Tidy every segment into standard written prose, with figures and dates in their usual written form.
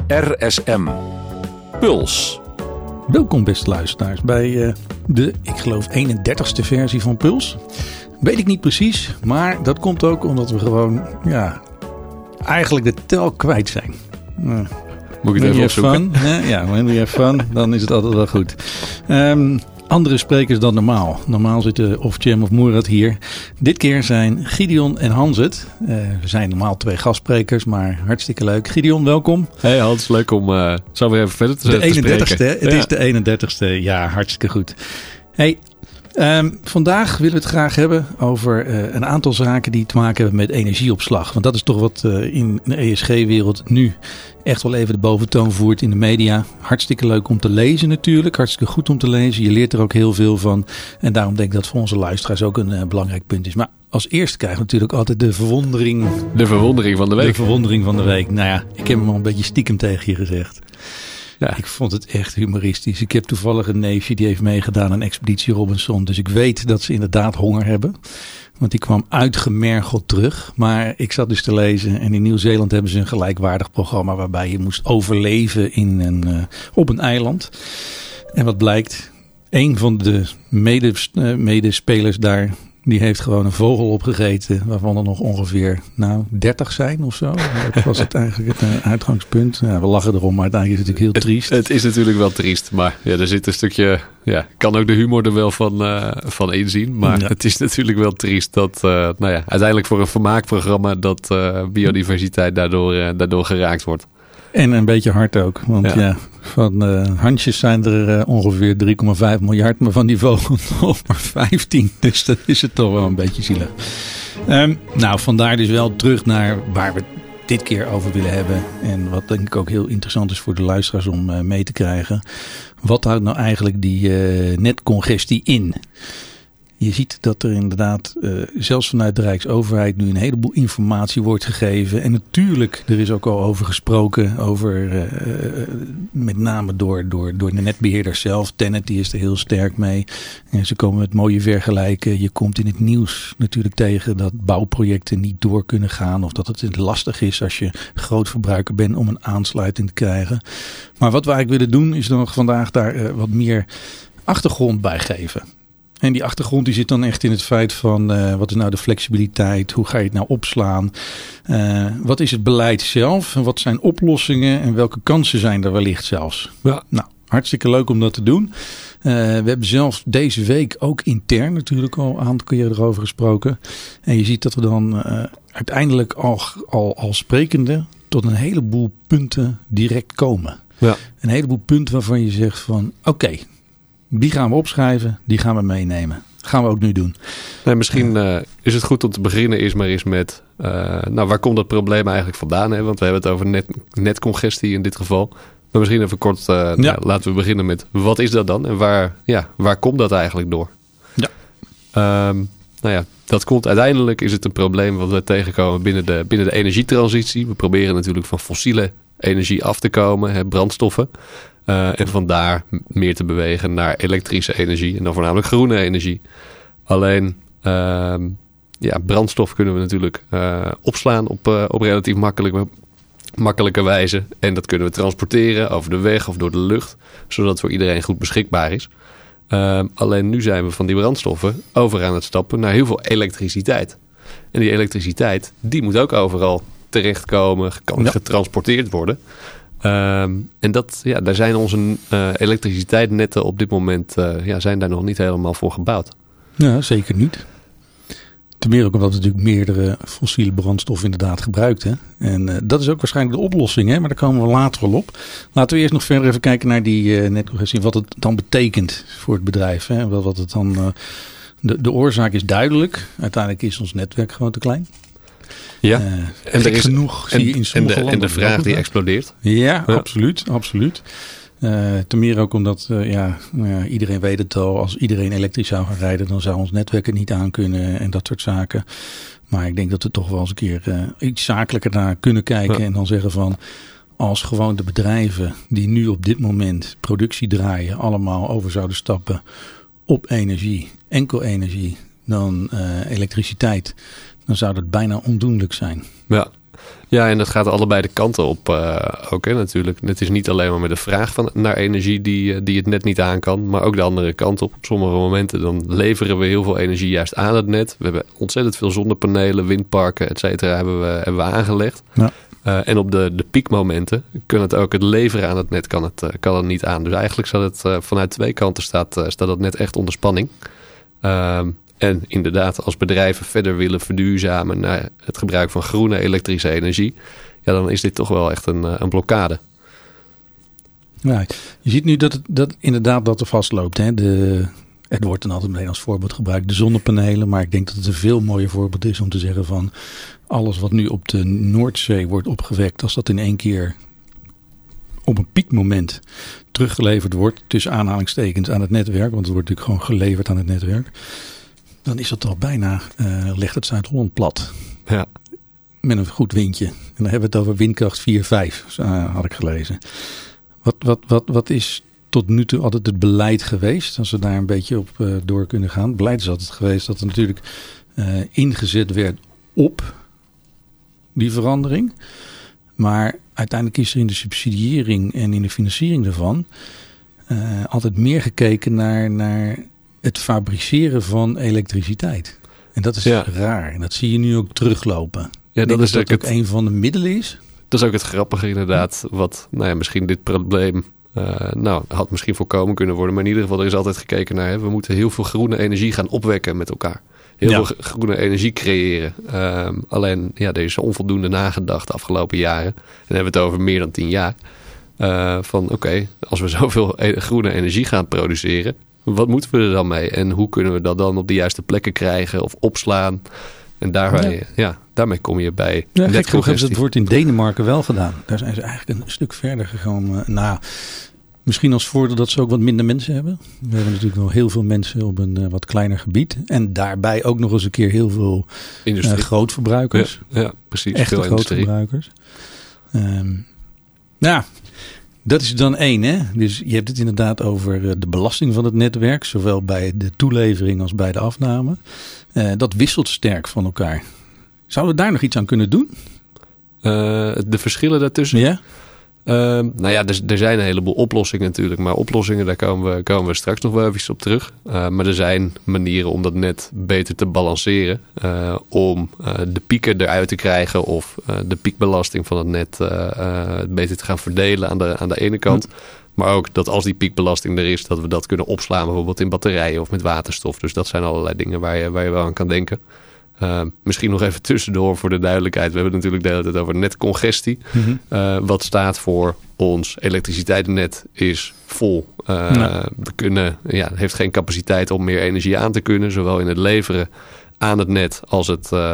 RSM. Puls. Welkom beste luisteraars bij de, ik geloof 31ste versie van Puls. Weet ik niet precies, maar dat komt ook omdat we gewoon, eigenlijk de tel kwijt zijn. Moet ik het even opzoeken? Ja, when we have fun, dan is het altijd wel goed. Andere sprekers dan normaal. Normaal zitten of Cem of Moerad hier. Dit keer zijn Gideon en Hans het. We zijn normaal 2 gastsprekers, maar hartstikke leuk. Gideon, welkom. Hey Hans, leuk om zo weer even verder te spreken. De 31ste, het is de 31ste. Ja, hartstikke goed. Hey, vandaag willen we het graag hebben over een aantal zaken die te maken hebben met energieopslag. Want dat is toch wat in de ESG-wereld nu echt wel even de boventoon voert in de media. Hartstikke leuk om te lezen natuurlijk. Hartstikke goed om te lezen. Je leert er ook heel veel van. En daarom denk ik dat voor onze luisteraars ook een belangrijk punt is. Maar als eerste krijgen we natuurlijk altijd de verwondering. De verwondering van de week. De verwondering van de week. Nou ja, ik heb hem al een beetje stiekem tegen je gezegd. Ja. Ik vond het echt humoristisch. Ik heb toevallig een neefje die heeft meegedaan aan Expeditie Robinson. Dus ik weet dat ze inderdaad honger hebben. Want die kwam uitgemergeld terug. Maar ik zat dus te lezen. En in Nieuw-Zeeland hebben ze een gelijkwaardig programma waarbij je moest overleven op een eiland. En wat blijkt? Een van de medespelers daar, die heeft gewoon een vogel opgegeten. Waarvan er nog ongeveer 30 zijn of zo. Dat was het eigenlijk het uitgangspunt. Ja, we lachen erom, maar uiteindelijk is het natuurlijk heel triest. Het is natuurlijk wel triest. Maar ja, er zit een stukje. Ja, kan ook de humor er wel van inzien. Maar het is natuurlijk wel triest dat uiteindelijk voor een vermaakprogramma dat biodiversiteit daardoor geraakt wordt. En een beetje hard ook. Want van hansjes zijn er ongeveer 3,5 miljard. Maar van die vogels nog maar 15. Dus dat is het toch wel een beetje zielig. Vandaar dus wel terug naar waar we dit keer over willen hebben. En wat denk ik ook heel interessant is voor de luisteraars om mee te krijgen. Wat houdt nou eigenlijk die netcongestie in? Je ziet dat er inderdaad, zelfs vanuit de Rijksoverheid, nu een heleboel informatie wordt gegeven. En natuurlijk, er is ook al over gesproken, met name door de netbeheerder zelf. TenneT, die is er heel sterk mee. En ze komen met mooie vergelijken. Je komt in het nieuws natuurlijk tegen dat bouwprojecten niet door kunnen gaan. Of dat het lastig is als je grootverbruiker bent om een aansluiting te krijgen. Maar wat we eigenlijk willen doen, is dan vandaag daar wat meer achtergrond bij geven. En die achtergrond die zit dan echt in het feit van wat is nou de flexibiliteit? Hoe ga je het nou opslaan? Wat is het beleid zelf? En wat zijn oplossingen? En welke kansen zijn er wellicht zelfs? Ja. Nou, hartstikke leuk om dat te doen. We hebben zelf deze week ook intern natuurlijk al een aantal keer erover gesproken. En je ziet dat we dan uiteindelijk al sprekende tot een heleboel punten direct komen. Ja. Een heleboel punten waarvan je zegt van oké. Die gaan we opschrijven, die gaan we meenemen. Dat gaan we ook nu doen. Nee, misschien is het goed om te beginnen eerst maar eens met waar komt dat probleem eigenlijk vandaan? Hè? Want we hebben het over netcongestie in dit geval. Maar misschien even kort, laten we beginnen met wat is dat dan? En waar komt dat eigenlijk door? Ja. Dat komt uiteindelijk, is het een probleem wat we tegenkomen binnen de energietransitie. We proberen natuurlijk van fossiele energie af te komen, brandstoffen. En vandaar meer te bewegen naar elektrische energie en dan voornamelijk groene energie. Alleen brandstof kunnen we natuurlijk opslaan op relatief makkelijke wijze. En dat kunnen we transporteren over de weg of door de lucht, zodat het voor iedereen goed beschikbaar is. Alleen nu zijn we van die brandstoffen over aan het stappen naar heel veel elektriciteit. En die elektriciteit, die moet ook overal terechtkomen, kan getransporteerd worden. En daar zijn onze elektriciteitsnetten op dit moment zijn daar nog niet helemaal voor gebouwd. Ja, zeker niet. Ten meer ook omdat we natuurlijk meerdere fossiele brandstoffen inderdaad gebruikt. Hè? En dat is ook waarschijnlijk de oplossing, hè? Maar daar komen we later wel op. Laten we eerst nog verder even kijken naar die netcongestie. Wat het dan betekent voor het bedrijf. Hè? Wat het dan, de oorzaak is duidelijk. Uiteindelijk is ons netwerk gewoon te klein. Ja, en er is genoeg zie je in sommige landen. En de vraag die explodeert. Ja, absoluut. Ten meer ook omdat iedereen weet het al. Als iedereen elektrisch zou gaan rijden, dan zou ons netwerk er niet aan kunnen en dat soort zaken. Maar ik denk dat we toch wel eens een keer iets zakelijker naar kunnen kijken. En dan zeggen van, als gewoon de bedrijven die nu op dit moment productie draaien, allemaal over zouden stappen op energie, enkel energie, dan elektriciteit, dan zou dat bijna ondoenlijk zijn. Ja. Ja, en dat gaat allebei de kanten op ook, hè, natuurlijk. Het is niet alleen maar met de vraag naar energie die het net niet aan kan, maar ook de andere kant op. Op sommige momenten dan leveren we heel veel energie juist aan het net. We hebben ontzettend veel zonnepanelen, windparken, et cetera, hebben we aangelegd. Ja. En op de piekmomenten het leveren aan het net kan het niet aan. Dus eigenlijk staat het vanuit twee kanten staat dat net echt onder spanning. En inderdaad, als bedrijven verder willen verduurzamen naar het gebruik van groene elektrische energie, ja, dan is dit toch wel echt een blokkade. Ja, je ziet nu dat inderdaad dat er vastloopt. Hè? Het wordt dan altijd meteen als voorbeeld gebruikt, de zonnepanelen. Maar ik denk dat het een veel mooier voorbeeld is om te zeggen van alles wat nu op de Noordzee wordt opgewekt, als dat in één keer op een piekmoment teruggeleverd wordt, tussen aanhalingstekens aan het netwerk, want het wordt natuurlijk gewoon geleverd aan het netwerk, dan is dat al bijna, legt het Zuid-Holland plat. Ja. Met een goed windje. En dan hebben we het over windkracht 4-5, had ik gelezen. Wat is tot nu toe altijd het beleid geweest? Als we daar een beetje op door kunnen gaan. Het beleid is altijd geweest dat er natuurlijk ingezet werd op die verandering. Maar uiteindelijk is er in de subsidiëring en in de financiering daarvan altijd meer gekeken naar het fabriceren van elektriciteit. En dat is raar. En dat zie je nu ook teruglopen. Ja, dat is dat ook een van de middelen is. Dat is ook het grappige inderdaad. Wat misschien dit probleem had misschien voorkomen kunnen worden. Maar in ieder geval, er is altijd gekeken naar, we moeten heel veel groene energie gaan opwekken met elkaar. Heel veel groene energie creëren. Alleen, er is onvoldoende nagedacht de afgelopen jaren. En dan hebben we het over meer dan 10 jaar. Als we zoveel groene energie gaan produceren, wat moeten we er dan mee? En hoe kunnen we dat dan op de juiste plekken krijgen of opslaan? En daarmee kom je bij netcongestie. Dat wordt in Denemarken wel gedaan. Daar zijn ze eigenlijk een stuk verder gegaan. Misschien als voordeel dat ze ook wat minder mensen hebben. We hebben natuurlijk nog heel veel mensen op een wat kleiner gebied. En daarbij ook nog eens een keer heel veel grootverbruikers. Ja, precies. Echte grootverbruikers. Dat is dan 1. Hè? Dus je hebt het inderdaad over de belasting van het netwerk. Zowel bij de toelevering als bij de afname. Dat wisselt sterk van elkaar. Zouden we daar nog iets aan kunnen doen? De verschillen daartussen? Ja. Er zijn een heleboel oplossingen natuurlijk. Maar oplossingen, daar komen we straks nog wel even op terug. Maar er zijn manieren om dat net beter te balanceren. Om de pieken eruit te krijgen. Of de piekbelasting van het net beter te gaan verdelen aan de ene kant. Maar ook dat als die piekbelasting er is, dat we dat kunnen opslaan. Bijvoorbeeld in batterijen of met waterstof. Dus dat zijn allerlei dingen waar je wel aan kan denken. Misschien nog even tussendoor voor de duidelijkheid. We hebben het natuurlijk de hele tijd over netcongestie. Wat staat voor ons elektriciteitsnet is vol. Het heeft geen capaciteit om meer energie aan te kunnen. Zowel in het leveren aan het net als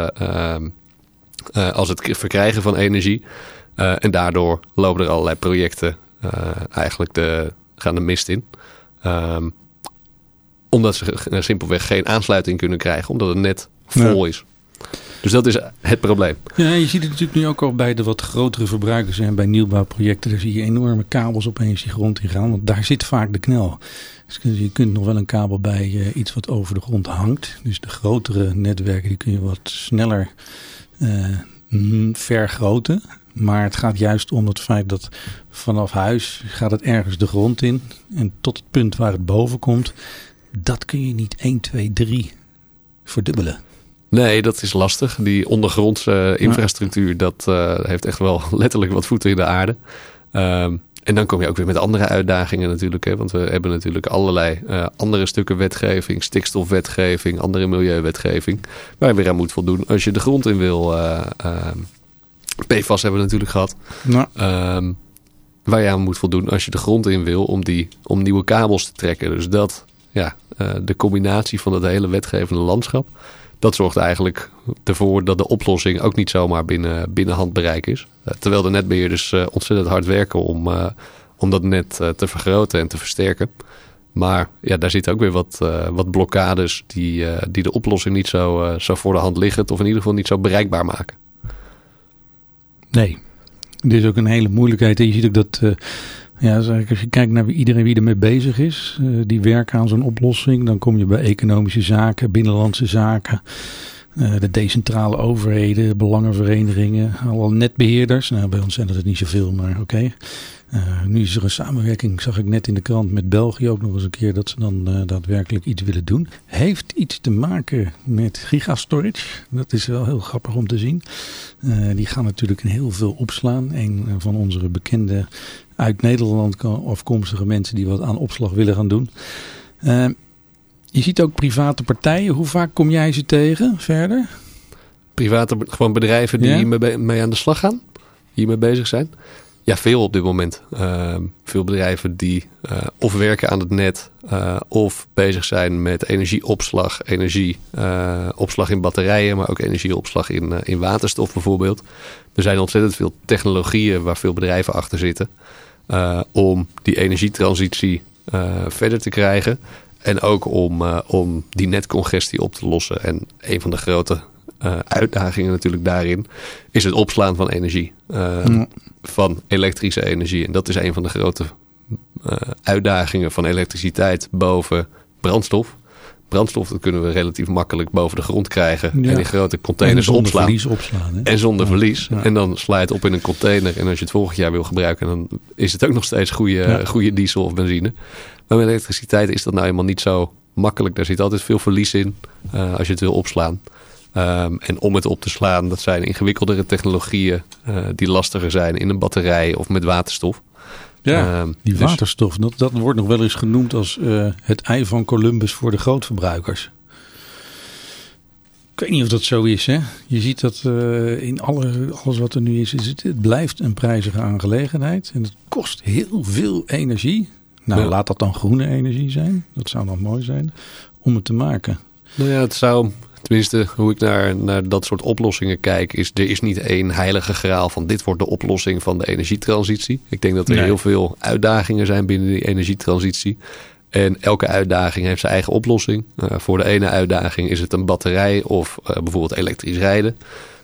het verkrijgen van energie. En daardoor lopen er allerlei projecten gaan de mist in. Omdat ze simpelweg geen aansluiting kunnen krijgen. Omdat het net vol is. Dus dat is het probleem. Ja, je ziet het natuurlijk nu ook al bij de wat grotere verbruikers en bij nieuwbouwprojecten. Daar zie je enorme kabels opeens die grond in gaan. Want daar zit vaak de knel. Dus je kunt nog wel een kabel bij iets wat over de grond hangt. Dus de grotere netwerken die kun je wat sneller vergroten. Maar het gaat juist om het feit dat vanaf huis gaat het ergens de grond in. En tot het punt waar het boven komt, dat kun je niet 1, 2, 3 verdubbelen. Nee, dat is lastig. Die ondergrondse infrastructuur, dat heeft echt wel letterlijk wat voeten in de aarde. En dan kom je ook weer met andere uitdagingen natuurlijk. Hè? Want we hebben natuurlijk allerlei andere stukken wetgeving, stikstofwetgeving, andere milieuwetgeving, waar je weer aan moet voldoen als je de grond in wil. PFAS hebben we natuurlijk gehad. Waar je aan moet voldoen als je de grond in wil om nieuwe kabels te trekken. Dus de combinatie van het hele wetgevende landschap, dat zorgt eigenlijk ervoor dat de oplossing ook niet zomaar binnen handbereik is. Terwijl de netbeheerders ontzettend hard werken om dat net te vergroten en te versterken. Maar daar zitten ook weer wat blokkades die de oplossing niet zo voor de hand liggend, of in ieder geval niet zo bereikbaar maken. Nee, dit is ook een hele moeilijkheid. En je ziet ook dat, als je kijkt naar iedereen wie ermee bezig is, die werken aan zo'n oplossing. Dan kom je bij economische zaken, binnenlandse zaken. De decentrale overheden, belangenverenigingen, alle netbeheerders. Nou, bij ons zijn dat niet zoveel, maar oké. Nu is er een samenwerking, zag ik net in de krant, met België ook nog eens een keer dat ze dan daadwerkelijk iets willen doen. Heeft iets te maken met gigastorage. Dat is wel heel grappig om te zien. Die gaan natuurlijk heel veel opslaan. Een van onze bekende uit Nederland afkomstige mensen die wat aan opslag willen gaan doen. Je ziet ook private partijen. Hoe vaak kom jij ze tegen verder? Private, gewoon bedrijven die hiermee aan de slag gaan? Hiermee bezig zijn? Ja, veel op dit moment. Veel bedrijven die of werken aan het net of bezig zijn met energieopslag, opslag in batterijen, maar ook energieopslag in waterstof bijvoorbeeld. Er zijn ontzettend veel technologieën waar veel bedrijven achter zitten om die energietransitie verder te krijgen. En ook om die netcongestie op te lossen. En een van de grote uitdagingen natuurlijk daarin is het opslaan van energie. Van elektrische energie. En dat is een van de grote uitdagingen van elektriciteit boven brandstof. Brandstof, dat kunnen we relatief makkelijk boven de grond krijgen. En in grote containers opslaan. Verlies opslaan. Hè? En zonder verlies. Ja. En dan sla je het op in een container. En als je het volgend jaar wil gebruiken, dan is het ook nog steeds goede diesel of benzine. Maar met elektriciteit is dat nou helemaal niet zo makkelijk. Daar zit altijd veel verlies in als je het wil opslaan. En om het op te slaan, dat zijn ingewikkeldere technologieën die lastiger zijn in een batterij of met waterstof. Ja, die waterstof, dat wordt nog wel eens genoemd als het ei van Columbus voor de grootverbruikers. Ik weet niet of dat zo is. Hè? Je ziet dat in alles wat er nu is, het blijft een prijzige aangelegenheid. En het kost heel veel energie. Nou, laat dat dan groene energie zijn. Dat zou dan mooi zijn om het te maken. Nou ja, het zou... Tenminste, hoe ik naar dat soort oplossingen kijk, er is niet één heilige graal van dit wordt de oplossing van de energietransitie. Ik denk dat er heel veel uitdagingen zijn binnen die energietransitie. En elke uitdaging heeft zijn eigen oplossing. Voor de ene uitdaging is het een batterij of bijvoorbeeld elektrisch rijden.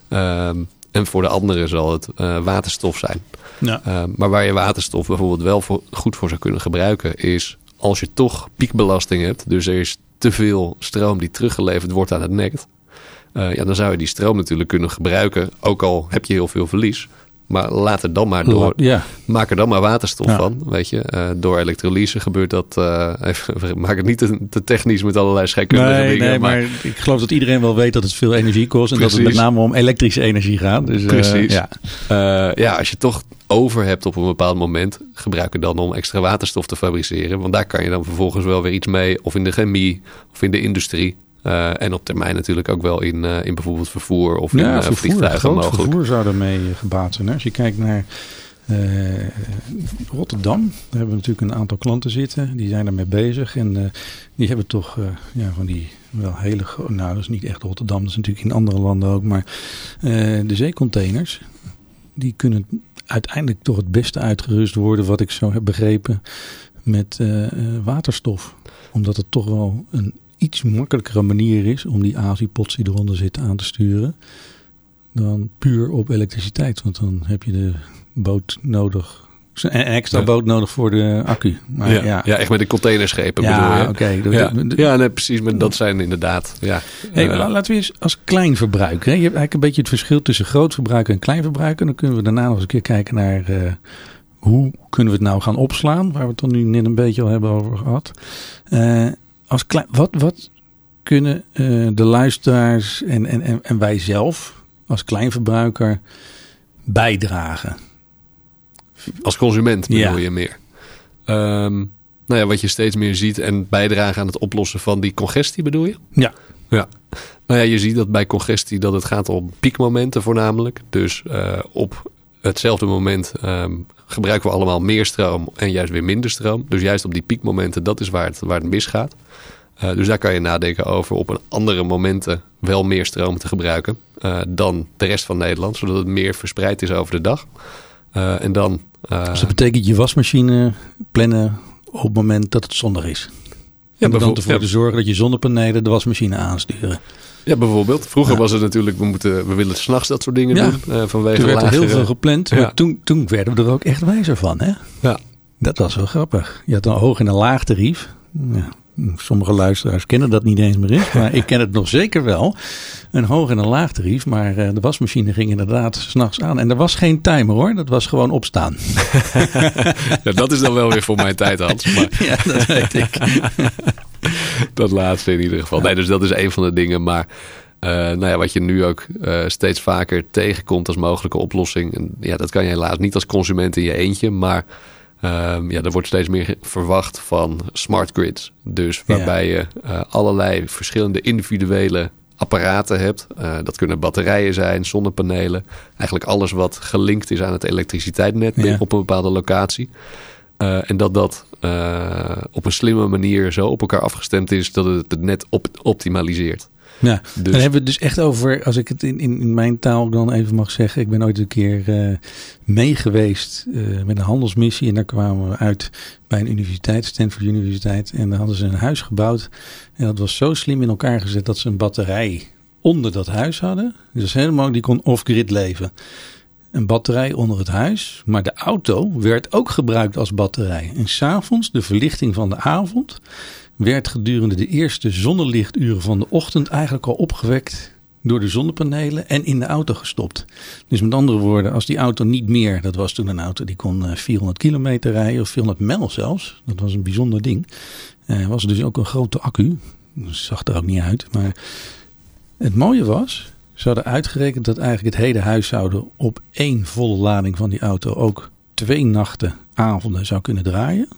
En voor de andere zal het waterstof zijn. Ja. Maar waar je waterstof bijvoorbeeld wel goed voor zou kunnen gebruiken is als je toch piekbelasting hebt. Dus er is te veel stroom die teruggeleverd wordt aan het net. Dan zou je die stroom natuurlijk kunnen gebruiken. Ook al heb je heel veel verlies. Maar laat het dan maar door. Ja. Maak er dan maar waterstof van. Weet je. Door elektrolyse gebeurt dat. Maak het niet te technisch met allerlei scheikundige dingen. Nee, maar ik geloof dat iedereen wel weet dat het veel energie kost. En dat het met name om elektrische energie gaat. Dus, precies. Als je toch over hebt op een bepaald moment, gebruik het dan om extra waterstof te fabriceren. Want daar kan je dan vervolgens wel weer iets mee. Of in de chemie of in de industrie. En op termijn natuurlijk ook wel in bijvoorbeeld vervoer of in vliegtuigen mogelijk. Vervoer zou daarmee gebaat zijn. Hè? Als je kijkt naar Rotterdam, daar hebben we natuurlijk een aantal klanten zitten. Die zijn daarmee bezig. En die hebben toch van die wel hele... Nou, dat is niet echt Rotterdam. Dat is natuurlijk in andere landen ook. Maar de zeecontainers, die kunnen uiteindelijk toch het beste uitgerust worden, wat ik zo heb begrepen, met waterstof. Omdat het toch wel een iets makkelijkere manier is om die Azipods die eronder zitten aan te sturen dan puur op elektriciteit. Want dan heb je de boot nodig. Een extra boot nodig voor de accu. Maar echt met de containerschepen bedoel je? Nee, precies. Maar dat zijn inderdaad... Ja. Laten we eens als kleinverbruiker. Je hebt eigenlijk een beetje het verschil tussen grootverbruiker en kleinverbruiker. Dan kunnen we daarna nog eens een keer kijken naar hoe kunnen we het nou gaan opslaan. Waar we het dan nu net een beetje al hebben over gehad. Wat kunnen de luisteraars en wij zelf als kleinverbruiker bijdragen? Als consument bedoel je meer? Wat je steeds meer ziet en bijdragen aan het oplossen van die congestie bedoel je? Ja. Nou ja, je ziet dat bij congestie dat het gaat om piekmomenten voornamelijk. Dus op hetzelfde moment gebruiken we allemaal meer stroom en juist weer minder stroom. Dus juist op die piekmomenten, dat is waar het misgaat. Dus daar kan je nadenken over op een andere momenten wel meer stroom te gebruiken dan de rest van Nederland. Zodat het meer verspreid is over de dag. Dus dat betekent je wasmachine plannen op het moment dat het zonnig is. En dan ervoor te zorgen dat je zonnepanelen de wasmachine aansturen. Ja, bijvoorbeeld. Vroeger was het natuurlijk, we willen 's nachts dat soort dingen doen. Vanwege toen werd er heel veel gepland. Maar toen werden we er ook echt wijzer van. Hè? Ja. Dat was wel grappig. Je had een hoog en een laag tarief. Ja. Sommige luisteraars kennen dat niet eens meer eens, maar ik ken het nog zeker wel. Een hoog en een laag tarief, maar de wasmachine ging inderdaad 's nachts aan. En er was geen timer hoor, dat was gewoon opstaan. Ja, dat is dan wel weer voor mijn tijd, Hans. Maar... Ja, dat weet ik. Dat laatste in ieder geval. Nee, dus dat is een van de dingen. Maar wat je nu ook steeds vaker tegenkomt als mogelijke oplossing. En ja, dat kan je helaas niet als consument in je eentje. Maar er wordt steeds meer verwacht van smart grids. Dus waarbij je allerlei verschillende individuele apparaten hebt. Dat kunnen batterijen zijn, zonnepanelen. Eigenlijk alles wat gelinkt is aan het elektriciteitsnet op een bepaalde locatie. En dat op een slimme manier zo op elkaar afgestemd is dat het net optimaliseert. Ja, dus... Dan hebben we het dus echt over, als ik het in mijn taal dan even mag zeggen. Ik ben ooit een keer mee geweest met een handelsmissie. En daar kwamen we uit bij een universiteit, Stanford Universiteit. En daar hadden ze een huis gebouwd. En dat was zo slim in elkaar gezet dat ze een batterij onder dat huis hadden. Dus helemaal, die kon off-grid leven. Een batterij onder het huis. Maar de auto werd ook gebruikt als batterij. En 's avonds, de verlichting van de avond, werd gedurende de eerste zonnelichturen van de ochtend eigenlijk al opgewekt door de zonnepanelen en in de auto gestopt. Dus met andere woorden, als die auto niet meer, dat was toen een auto die kon 400 kilometer rijden of 400 mijl zelfs. Dat was een bijzonder ding. Was dus ook een grote accu. Dat zag er ook niet uit. Maar het mooie was, ze hadden uitgerekend dat eigenlijk het hele huishouden op 1 volle lading van die auto ook 2 nachten, avonden zou kunnen draaien.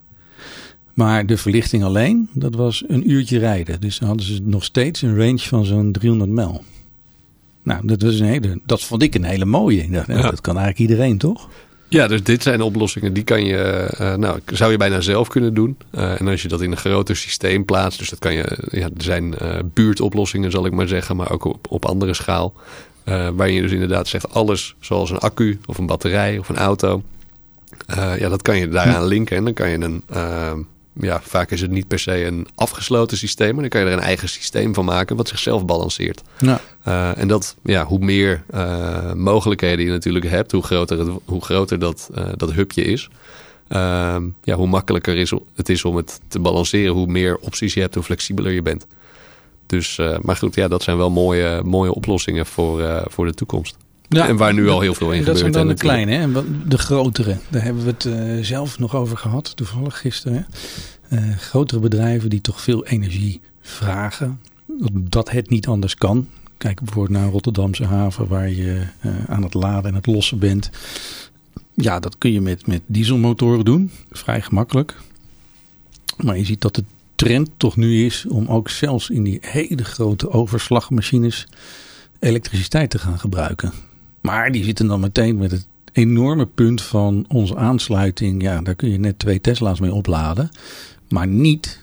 Maar de verlichting alleen, dat was een uurtje rijden. Dus dan hadden ze nog steeds een range van zo'n 300 mijl. Nou, dat vond ik een hele mooie. Ik dacht, dat kan eigenlijk iedereen, toch? Ja, dus dit zijn oplossingen die kan je, zou je bijna zelf kunnen doen. En als je dat in een groter systeem plaatst, dus dat kan je, er zijn buurtoplossingen zal ik maar zeggen, maar ook op andere schaal. Waarin je dus inderdaad zegt alles zoals een accu of een batterij of een auto. Dat kan je daaraan linken en dan kan je een... vaak is het niet per se een afgesloten systeem, maar dan kan je er een eigen systeem van maken wat zichzelf balanceert. Ja. En dat, hoe meer mogelijkheden je natuurlijk hebt, hoe groter dat hubje is. Hoe makkelijker het is om het te balanceren, hoe meer opties je hebt, hoe flexibeler je bent. Dus, maar goed, dat zijn wel mooie oplossingen voor de toekomst. Ja, en waar nu al heel veel in gebeurt. Dat zijn dan de kleine, hè? En de grotere. Daar hebben we het zelf nog over gehad, toevallig gisteren. Grotere bedrijven die toch veel energie vragen. Dat het niet anders kan. Kijk bijvoorbeeld naar Rotterdamse haven waar je aan het laden en het lossen bent. Ja, dat kun je met dieselmotoren doen. Vrij gemakkelijk. Maar je ziet dat de trend toch nu is om ook zelfs in die hele grote overslagmachines elektriciteit te gaan gebruiken. Maar die zitten dan meteen met het enorme punt van onze aansluiting. Ja, daar kun je net 2 Tesla's mee opladen. Maar niet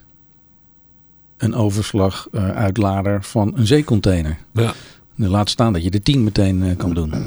een overslaguitlader van een zeecontainer. Ja. Laat staan dat je de 10 meteen kan doen.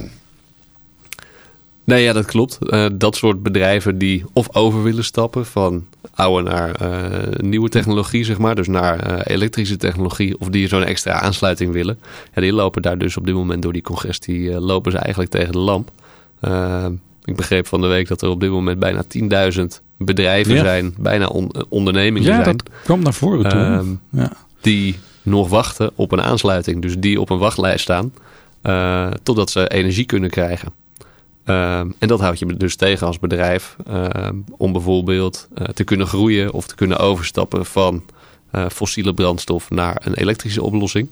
Nee, ja, dat klopt. Dat soort bedrijven die of over willen stappen van oude naar nieuwe technologie, zeg maar. Dus naar elektrische technologie. Of die zo'n extra aansluiting willen. Ja, die lopen daar dus op dit moment door die congestie. Lopen ze eigenlijk tegen de lamp. Ik begreep van de week dat er op dit moment bijna 10.000 bedrijven zijn. Bijna ondernemingen zijn. Ja, dat kwam naar voren toe. Die nog wachten op een aansluiting. Dus die op een wachtlijst staan. Totdat ze energie kunnen krijgen. En dat houdt je dus tegen als bedrijf om bijvoorbeeld te kunnen groeien of te kunnen overstappen van fossiele brandstof naar een elektrische oplossing.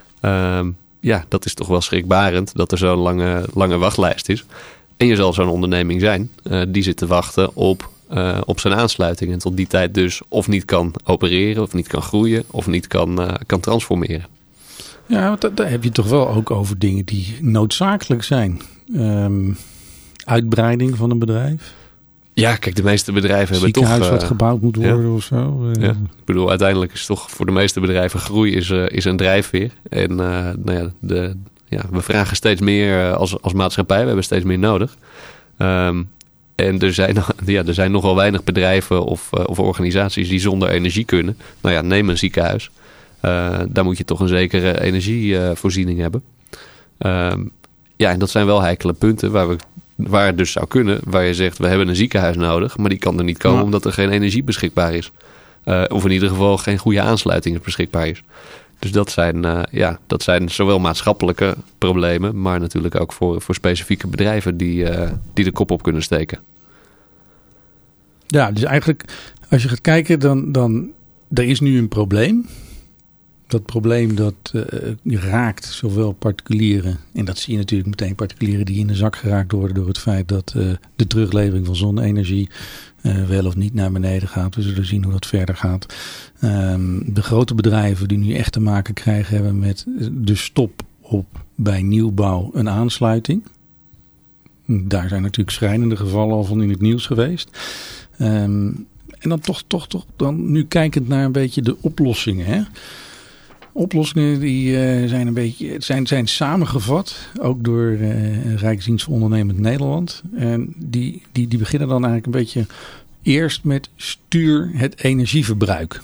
Dat is toch wel schrikbarend dat er zo'n lange wachtlijst is. En je zal zo'n onderneming zijn die zit te wachten op zijn aansluiting. En tot die tijd dus of niet kan opereren of niet kan groeien of niet kan transformeren. Ja, daar heb je toch wel ook over dingen die noodzakelijk zijn. Uitbreiding van een bedrijf? Ja, kijk, de meeste bedrijven hebben toch... Ziekenhuis wat gebouwd moet worden of zo. Ja. Ik bedoel, uiteindelijk is toch voor de meeste bedrijven groei is een drijfveer. En we vragen steeds meer als maatschappij. We hebben steeds meer nodig. En er zijn nogal weinig bedrijven of organisaties die zonder energie kunnen. Nou ja, neem een ziekenhuis. Daar moet je toch een zekere energievoorziening hebben. En dat zijn wel heikele punten waar het dus zou kunnen. Waar je zegt, we hebben een ziekenhuis nodig. Maar die kan er niet komen omdat er geen energie beschikbaar is. Of in ieder geval geen goede aansluiting beschikbaar is. Dus dat zijn zowel maatschappelijke problemen, maar natuurlijk ook voor specifieke bedrijven die de kop op kunnen steken. Ja, dus eigenlijk als je gaat kijken, dan er is nu een probleem. Dat probleem dat raakt zowel particulieren, en dat zie je natuurlijk meteen, particulieren die in de zak geraakt worden door het feit dat de teruglevering van zonne-energie wel of niet naar beneden gaat. We zullen zien hoe dat verder gaat. De grote bedrijven die nu echt te maken krijgen hebben met de stop op bij nieuwbouw een aansluiting. Daar zijn natuurlijk schrijnende gevallen al van in het nieuws geweest. En dan toch dan nu kijkend naar een beetje de oplossingen. Hè? Oplossingen die zijn een beetje zijn samengevat, ook door Rijksdienst voor Ondernemend Nederland. En die beginnen dan eigenlijk een beetje eerst met stuur het energieverbruik.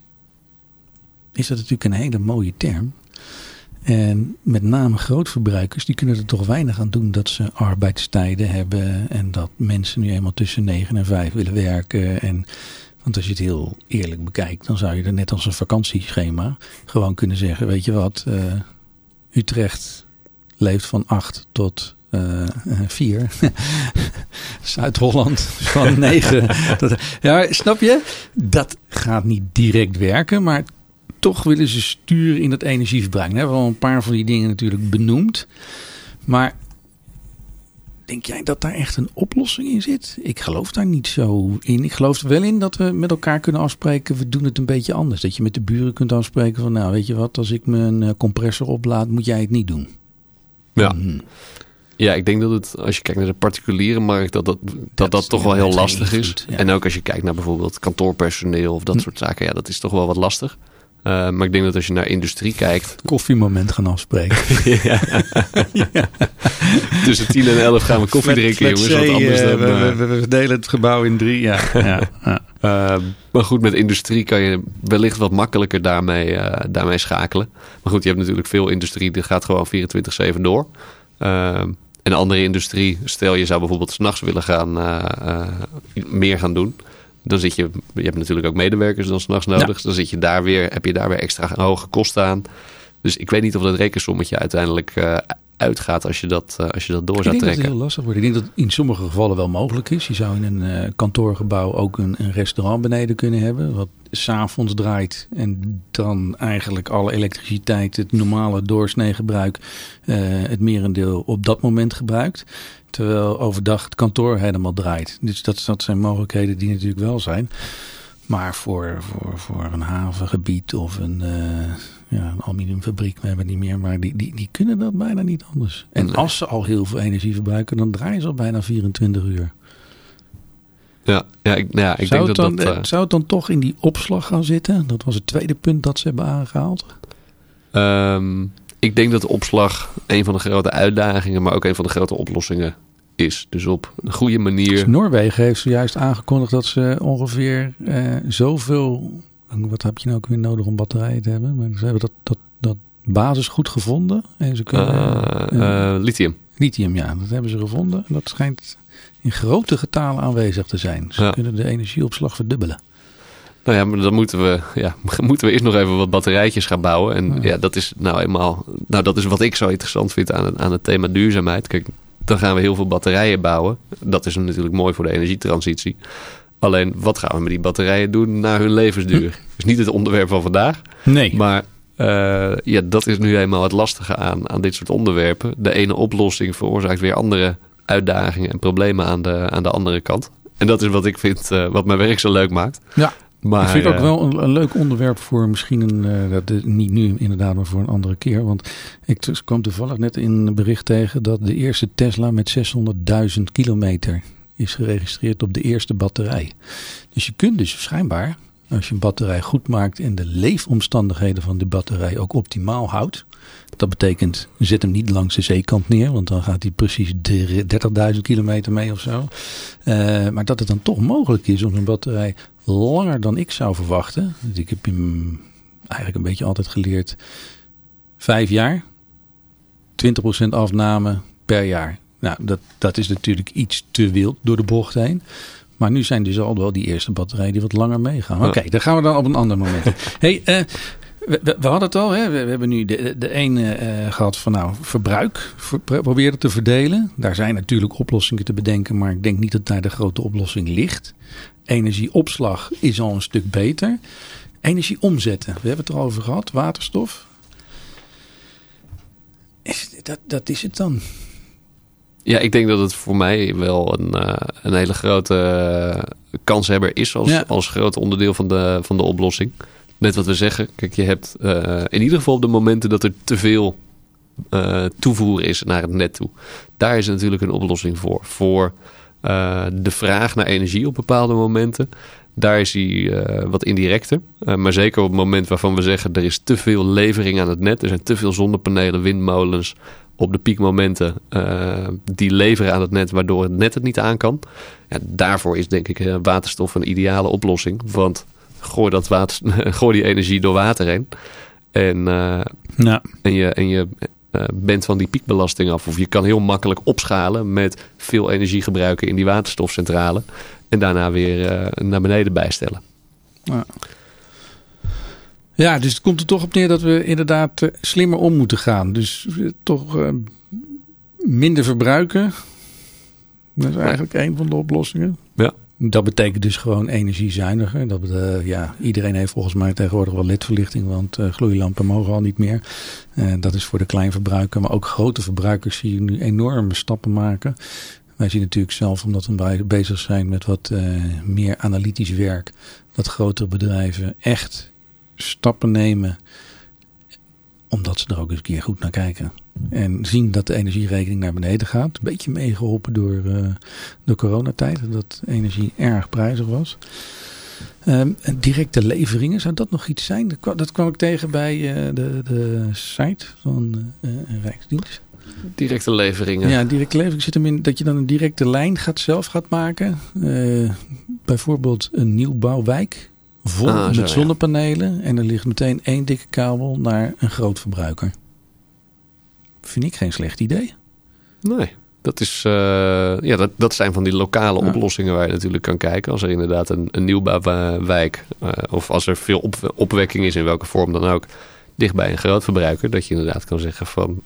Is dat natuurlijk een hele mooie term. En met name grootverbruikers, die kunnen er toch weinig aan doen dat ze arbeidstijden hebben en dat mensen nu eenmaal tussen 9 en 5 willen werken. Want als je het heel eerlijk bekijkt, dan zou je er net als een vakantieschema gewoon kunnen zeggen, weet je wat, Utrecht leeft van 8 tot 4. Zuid-Holland van 9. Ja, snap je? Dat gaat niet direct werken, maar toch willen ze sturen in dat energieverbruik. We hebben al een paar van die dingen natuurlijk benoemd. Maar denk jij dat daar echt een oplossing in zit? Ik geloof daar niet zo in. Ik geloof er wel in dat we met elkaar kunnen afspreken, we doen het een beetje anders. Dat je met de buren kunt afspreken van, nou weet je wat, als ik mijn compressor oplaad, moet jij het niet doen. Ja. Ja, ik denk dat het, als je kijkt naar de particuliere markt, dat toch wel heel lastig is. Goed, ja. En ook als je kijkt naar bijvoorbeeld kantoorpersoneel of dat soort zaken, ja, dat is toch wel wat lastig. Maar ik denk dat als je naar industrie kijkt... Koffiemoment gaan afspreken. Ja. Ja. Tussen 10 en 11 gaan we koffie drinken, jongens. Wat anders dan, we delen het gebouw in 3. Ja. Maar goed, met industrie kan je wellicht wat makkelijker daarmee schakelen. Maar goed, je hebt natuurlijk veel industrie, die gaat gewoon 24/7 door. En andere industrie, stel je zou bijvoorbeeld 's nachts willen gaan meer gaan doen. Dan je hebt natuurlijk ook medewerkers dan 's nachts nodig. Ja. Dan heb je daar weer extra hoge kosten aan. Dus ik weet niet of dat rekensommetje uiteindelijk uitgaat als je dat door zou trekken. Ik denk dat het heel lastig wordt. Ik denk dat het in sommige gevallen wel mogelijk is. Je zou in een kantoorgebouw ook een restaurant beneden kunnen hebben. Wat 's avonds draait en dan eigenlijk alle elektriciteit, het normale doorsneegebruik, het merendeel op dat moment gebruikt. Terwijl overdag het kantoor helemaal draait. Dus dat zijn mogelijkheden die natuurlijk wel zijn. Maar voor een havengebied of een aluminiumfabriek, we hebben het niet meer, maar die kunnen dat bijna niet anders. En als ze al heel veel energie verbruiken, dan draaien ze al bijna 24 uur. Ik denk dat zou het dan toch in die opslag gaan zitten? Dat was het tweede punt dat ze hebben aangehaald. Ik denk dat de opslag een van de grote uitdagingen, maar ook een van de grote oplossingen is. Dus op een goede manier. Dus Noorwegen heeft zojuist aangekondigd dat ze ongeveer zoveel... Wat heb je nou ook weer nodig om batterijen te hebben? Maar ze hebben dat basis goed gevonden. En ze kunnen, lithium. Lithium, ja. Dat hebben ze gevonden. En dat schijnt in grote getalen aanwezig te zijn. Ze kunnen de energieopslag verdubbelen. Nou ja, maar dan moeten we eerst nog even wat batterijtjes gaan bouwen. En dat is nou eenmaal... Nou, dat is wat ik zo interessant vind aan het thema duurzaamheid. Kijk, dan gaan we heel veel batterijen bouwen. Dat is natuurlijk mooi voor de energietransitie. Alleen, wat gaan we met die batterijen doen na hun levensduur? Dat is niet het onderwerp van vandaag. Nee. Maar dat is nu eenmaal het lastige aan dit soort onderwerpen. De ene oplossing veroorzaakt weer andere uitdagingen en problemen aan de andere kant. En dat is wat ik vind, wat mijn werk zo leuk maakt. Ja. Maar, ik vind het ook wel een leuk onderwerp voor misschien niet nu inderdaad, maar voor een andere keer. Want ik kwam toevallig net in een bericht tegen dat de eerste Tesla met 600.000 kilometer is geregistreerd op de eerste batterij. Dus je kunt dus schijnbaar, als je een batterij goed maakt en de leefomstandigheden van de batterij ook optimaal houdt. Dat betekent, zet hem niet langs de zeekant neer, want dan gaat hij precies 30.000 kilometer mee of zo. Maar dat het dan toch mogelijk is om een batterij langer dan ik zou verwachten. Ik heb hem eigenlijk een beetje altijd geleerd. 5 jaar, 20% afname per jaar. Nou, dat is natuurlijk iets te wild door de bocht heen. Maar nu zijn dus al wel die eerste batterijen die wat langer meegaan. Oké, daar gaan we dan op een ander moment. Hey, we hadden het al. Hè? We hebben nu de ene gehad van verbruik. Probeer het te verdelen. Daar zijn natuurlijk oplossingen te bedenken. Maar ik denk niet dat daar de grote oplossing ligt. Energieopslag is al een stuk beter. Energie omzetten. We hebben het erover gehad. Waterstof. Dat is het dan. Ja, ik denk dat het voor mij wel een hele grote kanshebber is als groot onderdeel van de oplossing. Net wat we zeggen. Kijk, je hebt in ieder geval op de momenten dat er te veel toevoer is naar het net toe. Daar is natuurlijk een oplossing voor. Voor de vraag naar energie op bepaalde momenten. Daar is hij wat indirecter. Maar zeker op het moment waarvan we zeggen er is te veel levering aan het net. Er zijn te veel zonnepanelen, windmolens op de piekmomenten die leveren aan het net, waardoor het net het niet aan kan. Ja, daarvoor is denk ik waterstof een ideale oplossing. Want gooi die energie door water heen. En je bent van die piekbelasting af. Of je kan heel makkelijk opschalen met veel energie gebruiken in die waterstofcentrale. En daarna weer naar beneden bijstellen. Ja, dus het komt er toch op neer dat we inderdaad slimmer om moeten gaan. Dus toch minder verbruiken. Dat is eigenlijk een van de oplossingen. Ja. Dat betekent dus gewoon energiezuiniger. Iedereen heeft volgens mij tegenwoordig wel ledverlichting, want gloeilampen mogen al niet meer. Dat is voor de kleinverbruiker, maar ook grote verbruikers zie je nu enorme stappen maken. Wij zien natuurlijk zelf, omdat we bezig zijn met wat meer analytisch werk, dat grotere bedrijven echt stappen nemen, omdat ze er ook eens een keer goed naar kijken. En zien dat de energierekening naar beneden gaat. Een beetje meegeholpen door coronatijd. Dat energie erg prijzig was. Directe leveringen, zou dat nog iets zijn? Dat kwam ik tegen bij de site van Rijksdienst. Directe leveringen. Ja, directe levering zit hem in dat je dan een directe lijn zelf gaat maken. Bijvoorbeeld een nieuwbouwwijk. Vol met zonnepanelen. En er ligt meteen 1 dikke kabel naar een groot verbruiker. Vind ik geen slecht idee. Nee, dat is dat zijn van die lokale oplossingen waar je natuurlijk kan kijken. Als er inderdaad een nieuwbouwwijk of als er veel opwekking is in welke vorm dan ook, dichtbij een groot verbruiker, dat je inderdaad kan zeggen van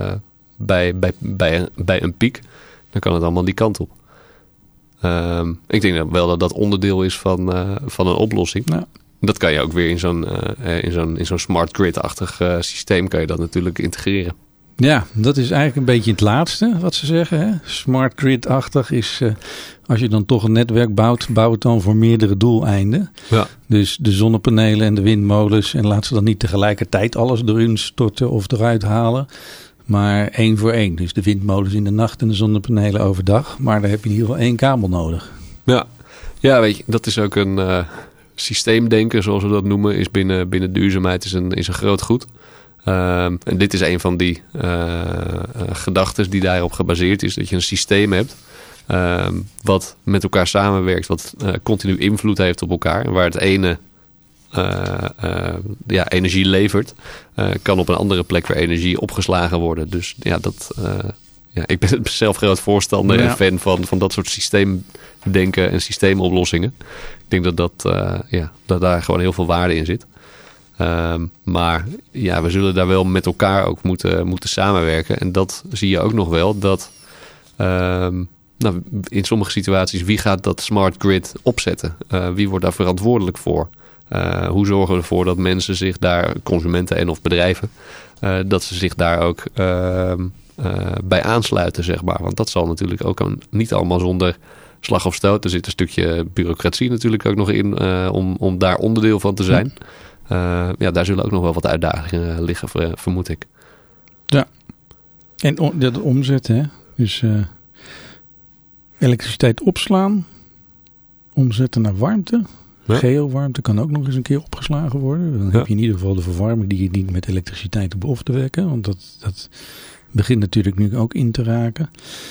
bij een piek, dan kan het allemaal die kant op. Ik denk wel dat onderdeel is van een oplossing. Ja. Dat kan je ook weer in zo'n smart grid-achtig systeem kan je dat natuurlijk integreren. Ja, dat is eigenlijk een beetje het laatste wat ze zeggen. Hè? Smart grid-achtig is, als je dan toch een netwerk bouwt, bouw het dan voor meerdere doeleinden. Ja. Dus de zonnepanelen en de windmolens. En laat ze dan niet tegelijkertijd alles erin storten of eruit halen. Maar 1 voor 1. Dus de windmolens in de nacht en de zonnepanelen overdag. Maar daar heb je in ieder geval 1 kabel nodig. Ja, weet je, dat is ook een systeemdenken, zoals we dat noemen. Is binnen duurzaamheid is een groot goed. En dit is een van die gedachten die daarop gebaseerd is. Dat je een systeem hebt wat met elkaar samenwerkt. Wat continu invloed heeft op elkaar. En waar het ene energie levert, kan op een andere plek weer energie opgeslagen worden. Dus ik ben zelf groot voorstander en fan van dat soort systeemdenken en systeemoplossingen. Ik denk dat daar gewoon heel veel waarde in zit. Maar ja, we zullen daar wel met elkaar ook moeten samenwerken. En dat zie je ook nog wel. Dat in sommige situaties, wie gaat dat smart grid opzetten? Wie wordt daar verantwoordelijk voor? Hoe zorgen we ervoor dat mensen zich daar, consumenten en of bedrijven, dat ze zich daar ook bij aansluiten, zeg maar. Want dat zal natuurlijk ook niet allemaal zonder slag of stoot. Er zit een stukje bureaucratie natuurlijk ook nog in om daar onderdeel van te zijn. Daar zullen ook nog wel wat uitdagingen liggen, vermoed ik. Ja, en dat omzetten, hè? Dus elektriciteit opslaan, omzetten naar warmte. Ja. Geowarmte kan ook nog eens een keer opgeslagen worden. Dan heb je in ieder geval de verwarming die je niet met elektriciteit hoeft te wekken. Want dat begint natuurlijk nu ook in te raken.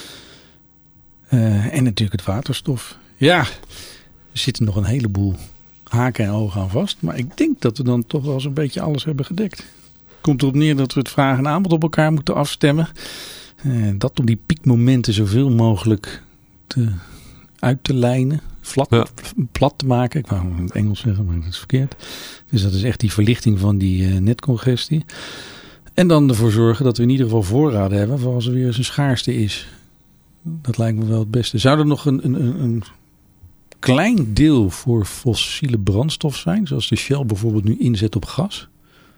En natuurlijk het waterstof. Ja, er zitten nog een heleboel haken en ogen aan vast. Maar ik denk dat we dan toch wel zo'n beetje alles hebben gedekt. Komt erop neer dat we het vraag en aanbod op elkaar moeten afstemmen. Dat om die piekmomenten zoveel mogelijk uit te lijnen. plat te maken. Ik wou het in het Engels zeggen, maar dat is verkeerd. Dus dat is echt die verlichting van die netcongestie. En dan ervoor zorgen dat we in ieder geval voorraden hebben voor als er weer eens een schaarste is. Dat lijkt me wel het beste. Zou er nog een klein deel voor fossiele brandstof zijn? Zoals de Shell bijvoorbeeld nu inzet op gas?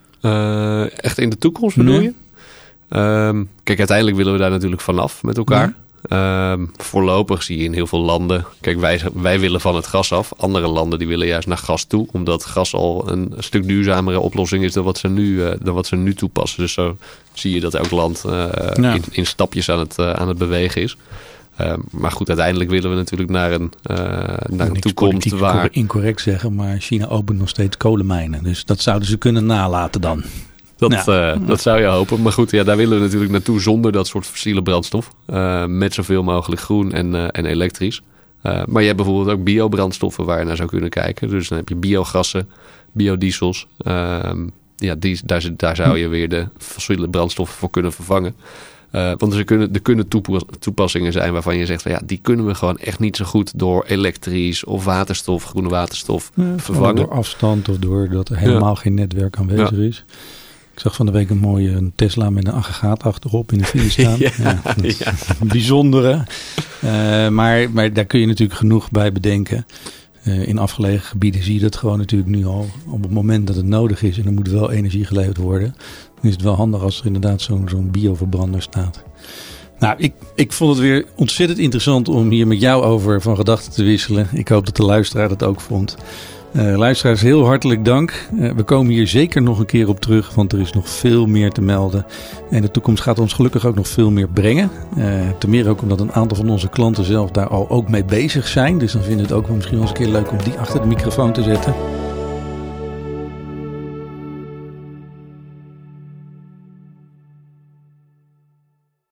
Echt in de toekomst bedoel je? Kijk, uiteindelijk willen we daar natuurlijk vanaf met elkaar. Voorlopig zie je in heel veel landen... Kijk, wij willen van het gas af. Andere landen die willen juist naar gas toe. Omdat gas al een stuk duurzamere oplossing is dan wat ze nu toepassen. Dus zo zie je dat elk land in stapjes aan het bewegen is. Maar goed, uiteindelijk willen we natuurlijk naar een toekomst waar... incorrect zeggen, maar China opent nog steeds kolenmijnen. Dus dat zouden ze kunnen nalaten dan. Dat zou je hopen. Maar goed, daar willen we natuurlijk naartoe zonder dat soort fossiele brandstof. Met zoveel mogelijk groen en elektrisch. Maar je hebt bijvoorbeeld ook biobrandstoffen waar je naar zou kunnen kijken. Dus dan heb je biogassen, biodiesels. Daar zou je weer de fossiele brandstoffen voor kunnen vervangen. Want er kunnen toepassingen zijn waarvan je zegt... van die kunnen we gewoon echt niet zo goed door elektrisch of waterstof, groene waterstof vervangen. Door afstand of doordat er helemaal geen netwerk aanwezig is. Ik zag van de week een mooie Tesla met een aggregaat achterop in de file staan. Bijzondere. Maar daar kun je natuurlijk genoeg bij bedenken. In afgelegen gebieden zie je dat gewoon natuurlijk nu al. Op het moment dat het nodig is en er moet wel energie geleverd worden. Dan is het wel handig als er inderdaad zo'n bioverbrander staat. Nou, ik vond het weer ontzettend interessant om hier met jou over van gedachten te wisselen. Ik hoop dat de luisteraar dat ook vond. Luisteraars, heel hartelijk dank. We komen hier zeker nog een keer op terug, want er is nog veel meer te melden. En de toekomst gaat ons gelukkig ook nog veel meer brengen. Ten meer ook omdat een aantal van onze klanten zelf daar al ook mee bezig zijn. Dus dan vinden we het ook wel misschien wel eens een keer leuk om die achter de microfoon te zetten.